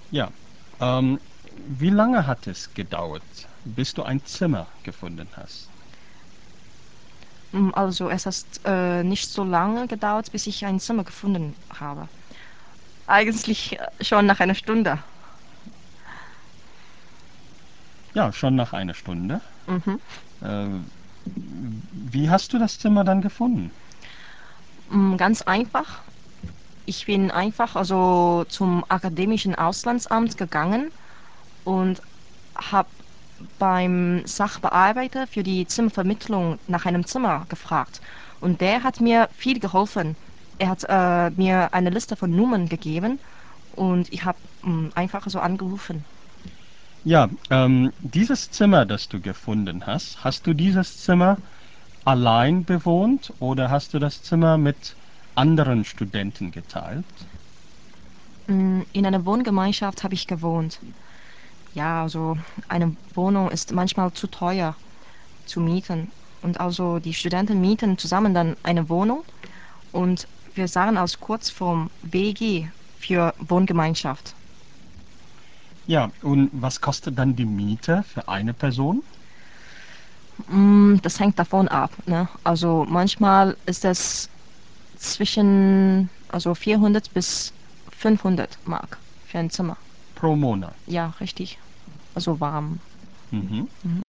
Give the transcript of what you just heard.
Ja. Ähm, Wie lange hat es gedauert, bis du ein Zimmer gefunden hast? Also es hat nicht so lange gedauert, bis ich ein Zimmer gefunden habe. Eigentlich schon nach einer Stunde. Ja, schon nach einer Stunde. Mhm. Äh, Wie hast du das Zimmer dann gefunden? Ganz einfach. Ich bin einfach also zum akademischen Auslandsamt gegangen und habe beim Sachbearbeiter für die Zimmervermittlung nach einem Zimmer gefragt. Und der hat mir viel geholfen. Er hat mir eine Liste von Nummern gegeben und ich habe einfach so angerufen. Ja, dieses Zimmer, das du gefunden hast, hast du dieses Zimmer allein bewohnt oder hast du das Zimmer mit anderen Studenten geteilt? In einer Wohngemeinschaft habe ich gewohnt. Ja, also eine Wohnung ist manchmal zu teuer zu mieten. Und also die Studenten mieten zusammen dann eine Wohnung und wir sagen als Kurzform WG für Wohngemeinschaft. Ja, und was kostet dann die Miete für eine Person? Das hängt davon ab. Ne? Also manchmal ist es zwischen also 400 bis 500 Mark für ein Zimmer. Pro Monat. Ja, richtig. Also warm. Mhm.